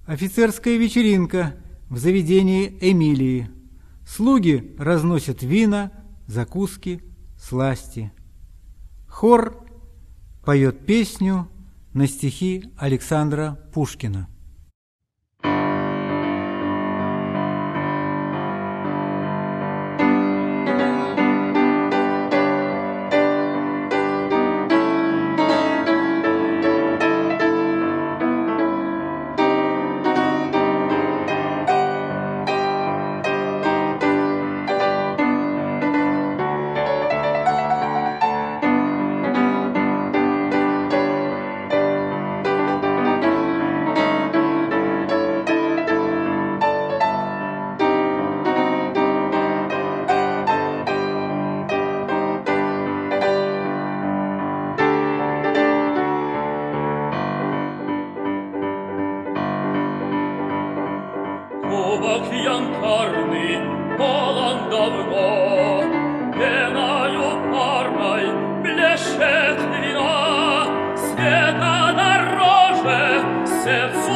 Офицерская вечеринка в заведении Эмилии. Слуги разносят вина, закуски, сласти. Хор поет песню на стихи Александра Пушкина. Кубок янтарный полон давно, пеною парной блещет вино, света дороже сердцу